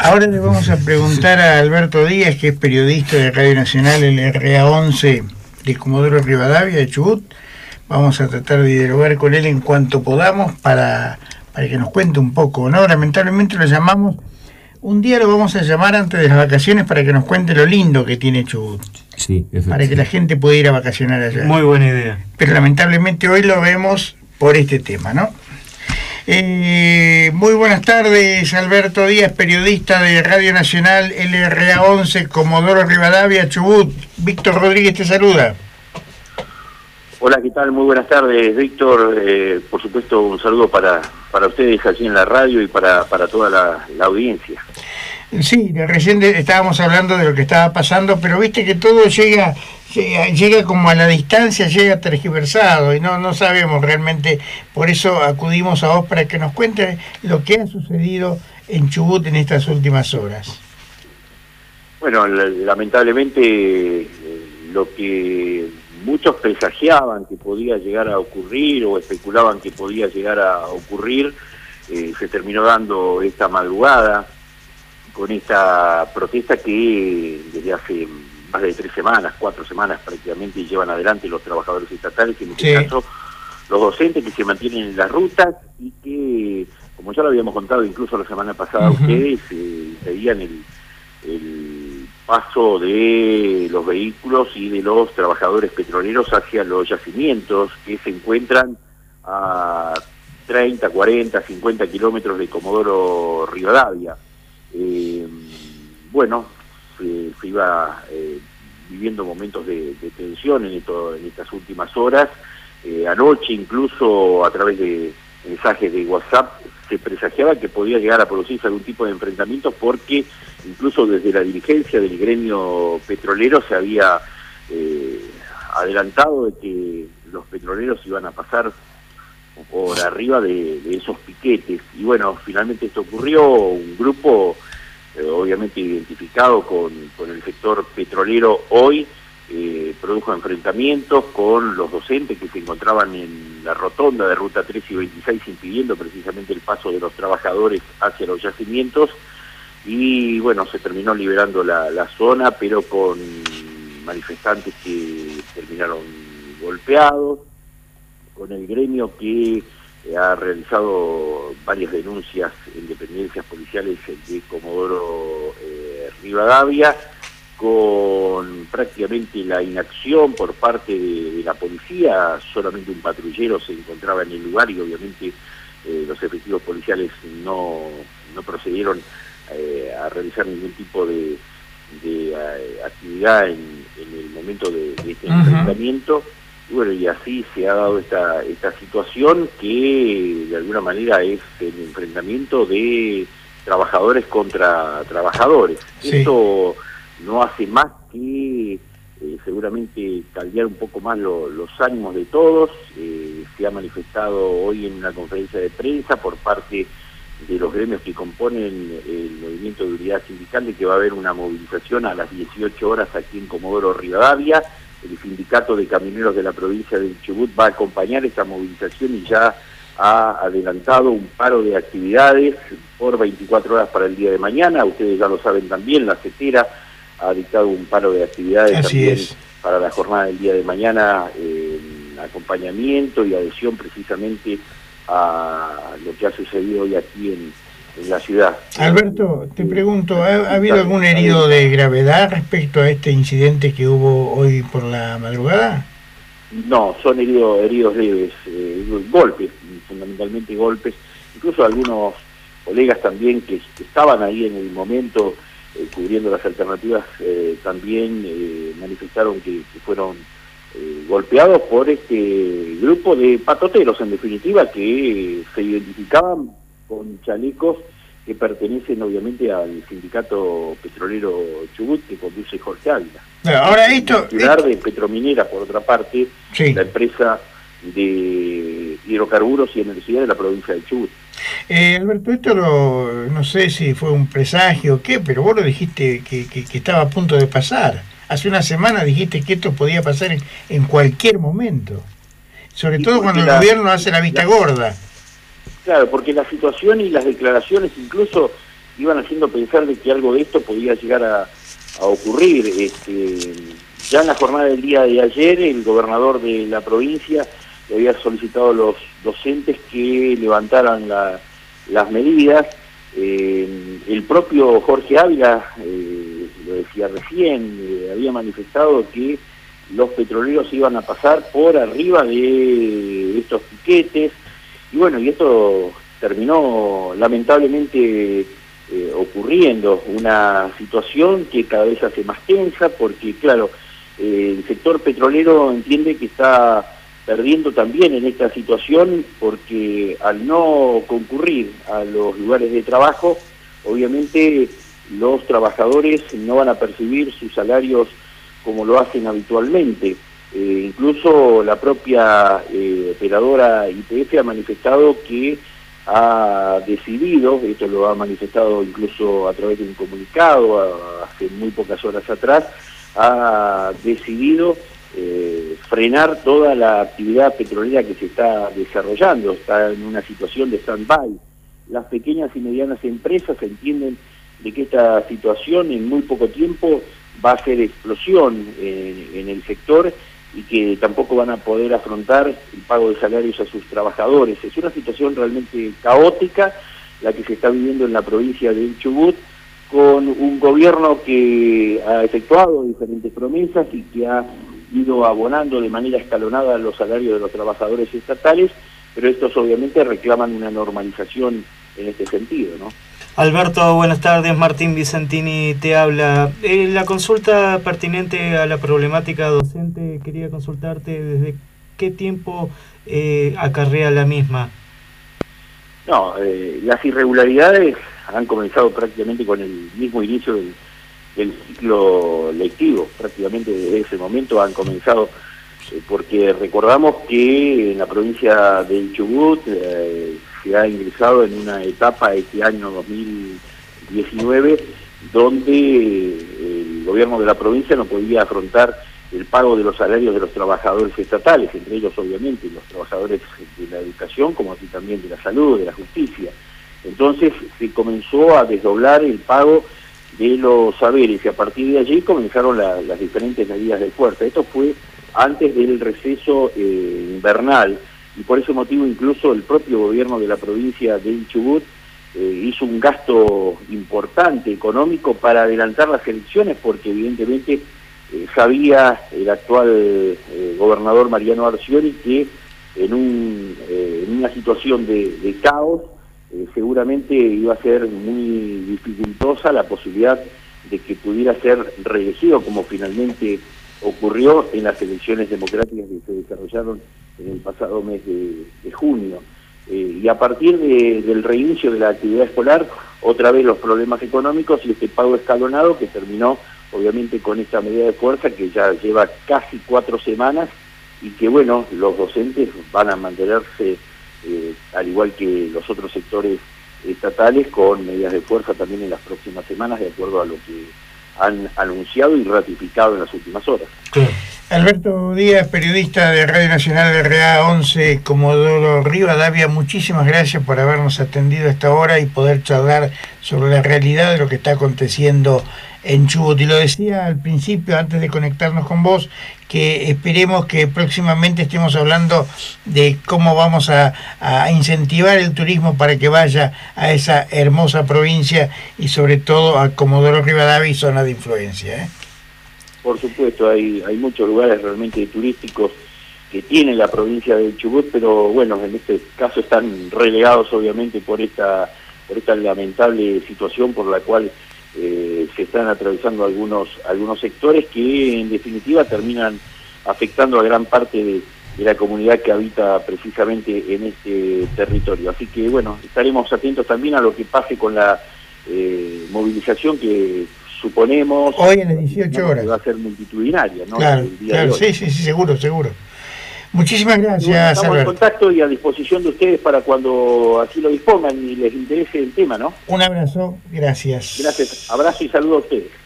Ahora le vamos a preguntar a Alberto Díaz, que es periodista de Radio Nacional, el RA11 de Comodoro Rivadavia, de Chubut. Vamos a tratar de dialogar con él en cuanto podamos para que nos cuente un poco, ¿no? Lamentablemente lo llamamos, un día lo vamos a llamar antes de las vacaciones para que nos cuente lo lindo que tiene Chubut. Sí, para que la gente pueda ir a vacacionar allá. Muy buena idea. Pero lamentablemente hoy lo vemos por este tema, ¿no? Muy buenas tardes, Alberto Díaz, periodista de Radio Nacional LRA11, Comodoro Rivadavia, Chubut. Víctor Rodríguez te saluda. Hola, ¿qué tal? Muy buenas tardes, Víctor. Por supuesto, un saludo para ustedes allí en la radio y para toda la audiencia. Sí, recién estábamos hablando de lo que estaba pasando, pero viste que todo llega como a la distancia, llega tergiversado y no sabemos realmente. Por eso acudimos a vos para que nos cuentes lo que ha sucedido en Chubut en estas últimas horas. Bueno, lamentablemente lo que muchos presagiaban que podía llegar a ocurrir o especulaban que podía llegar a ocurrir, se terminó dando esta madrugada con esta protesta que desde hace más de 4 semanas prácticamente llevan adelante los trabajadores estatales, en este caso los docentes que se mantienen en las rutas y que, como ya lo habíamos contado incluso la semana pasada, ustedes pedían el paso de los vehículos y de los trabajadores petroleros hacia los yacimientos que se encuentran a 30, 40, 50 kilómetros de Comodoro Rivadavia. Bueno, se iba viviendo momentos de tensión en estas últimas horas. Anoche incluso a través de mensajes de WhatsApp se presagiaba que podía llegar a producirse algún tipo de enfrentamientos porque incluso desde la dirigencia del gremio petrolero se había adelantado de que los petroleros iban a pasar por arriba de esos piquetes. Y bueno, finalmente esto ocurrió. Un grupo obviamente identificado con el sector petrolero hoy produjo enfrentamientos con los docentes que se encontraban en la rotonda de Ruta 3 y 26 impidiendo precisamente el paso de los trabajadores hacia los yacimientos y bueno, se terminó liberando la zona, pero con manifestantes que terminaron golpeados, con el gremio que ha realizado varias denuncias en dependencias policiales de Comodoro Rivadavia, con prácticamente la inacción por parte de la policía. Solamente un patrullero se encontraba en el lugar y obviamente los efectivos policiales no procedieron a realizar ningún tipo de actividad en el momento de este enfrentamiento. Y bueno, y así se ha dado esta situación que de alguna manera es el enfrentamiento de trabajadores contra trabajadores. Sí. Esto no hace más que seguramente caldear un poco más los ánimos de todos. Se ha manifestado hoy en una conferencia de prensa por parte de los gremios que componen el movimiento de unidad sindical de que va a haber una movilización a las 18 horas aquí en Comodoro Rivadavia. El sindicato de camioneros de la provincia de Chubut va a acompañar esta movilización y ya ha adelantado un paro de actividades por 24 horas para el día de mañana. Ustedes ya lo saben también, la CETERA ha dictado un paro de actividades también para la jornada del día de mañana en acompañamiento y adhesión precisamente a lo que ha sucedido hoy aquí en la ciudad. Alberto, te pregunto, ¿ha habido algún herido de gravedad respecto a este incidente que hubo hoy por la madrugada? No, son heridos leves, golpes, fundamentalmente golpes. Incluso algunos colegas también que estaban ahí en el momento cubriendo las alternativas también manifestaron que fueron golpeados por este grupo de patoteros, en definitiva, que se identificaban con chalecos que pertenecen obviamente al sindicato petrolero Chubut que conduce Jorge Ávila. Ahora esto de Petrominera, por otra parte, la empresa de hidrocarburos y energía de la provincia de Chubut. Alberto, esto no sé si fue un presagio o qué, pero vos lo dijiste que estaba a punto de pasar. Hace una semana dijiste que esto podía pasar en cualquier momento, sobre todo cuando el gobierno hace la vista gorda. Claro, porque la situación y las declaraciones incluso iban haciendo pensar de que algo de esto podía llegar a ocurrir. Ya en la jornada del día de ayer, el gobernador de la provincia le había solicitado a los docentes que levantaran las medidas. El propio Jorge Ávila, lo decía recién, había manifestado que los petroleros iban a pasar por arriba de estos piquetes, y bueno, y esto terminó lamentablemente ocurriendo, una situación que cada vez se hace más tensa, porque claro, el sector petrolero entiende que está perdiendo también en esta situación, porque al no concurrir a los lugares de trabajo, obviamente los trabajadores no van a percibir sus salarios como lo hacen habitualmente. Incluso la propia operadora YPF ha manifestado que ha decidido, esto lo ha manifestado incluso a través de un comunicado hace muy pocas horas atrás, ha decidido frenar toda la actividad petrolera que se está desarrollando, está en una situación de stand-by. Las pequeñas y medianas empresas entienden de que esta situación en muy poco tiempo va a hacer explosión en el sector, y que tampoco van a poder afrontar el pago de salarios a sus trabajadores. Es una situación realmente caótica la que se está viviendo en la provincia del Chubut, con un gobierno que ha efectuado diferentes promesas y que ha ido abonando de manera escalonada los salarios de los trabajadores estatales, pero estos obviamente reclaman una normalización en este sentido, ¿no? Alberto, buenas tardes. Martín Vicentini te habla. La consulta pertinente a la problemática docente, quería consultarte desde qué tiempo acarrea la misma. No, las irregularidades han comenzado prácticamente con el mismo inicio del ciclo lectivo, prácticamente desde ese momento han comenzado, porque recordamos que en la provincia del Chubut se ha ingresado en una etapa este año 2019 donde el gobierno de la provincia no podía afrontar el pago de los salarios de los trabajadores estatales, entre ellos obviamente los trabajadores de la educación, como así también de la salud, de la justicia. Entonces se comenzó a desdoblar el pago de los saberes, y a partir de allí comenzaron las diferentes medidas de fuerza. Esto fue antes del receso invernal, y por ese motivo incluso el propio gobierno de la provincia del Chubut hizo un gasto importante económico para adelantar las elecciones, porque evidentemente sabía el actual gobernador Mariano Arcioni que en una situación de caos seguramente iba a ser muy dificultosa la posibilidad de que pudiera ser reelegido, como finalmente ocurrió en las elecciones democráticas que se desarrollaron en el pasado mes de junio. Y a partir del reinicio de la actividad escolar, otra vez los problemas económicos y este pago escalonado que terminó obviamente con esta medida de fuerza que ya lleva casi 4 semanas, y que bueno, los docentes van a mantenerse al igual que los otros sectores estatales con medidas de fuerza también en las próximas semanas, de acuerdo a lo que han anunciado y ratificado en las últimas horas. Claro. Alberto Díaz, periodista de Radio Nacional de RA 11, Comodoro Rivadavia, muchísimas gracias por habernos atendido a esta hora y poder charlar sobre la realidad de lo que está aconteciendo en Chubut. Y lo decía al principio, antes de conectarnos con vos, que esperemos que próximamente estemos hablando de cómo vamos a incentivar el turismo para que vaya a esa hermosa provincia y sobre todo a Comodoro Rivadavia y zona de influencia, Por supuesto, hay muchos lugares realmente turísticos que tiene la provincia del Chubut, pero bueno, en este caso están relegados obviamente por esta lamentable situación por la cual se están atravesando algunos sectores que en definitiva terminan afectando a gran parte de la comunidad que habita precisamente en este territorio. Así que bueno, estaremos atentos también a lo que pase con la movilización que suponemos hoy en las 18 horas que va a ser multitudinaria, ¿no? Claro, el día claro, de hoy. sí, seguro. Muchísimas gracias, bueno, estamos Alberto. en contacto y a disposición de ustedes para cuando así lo dispongan y les interese el tema, ¿no? Un abrazo, gracias. Gracias, abrazo y saludo a ustedes.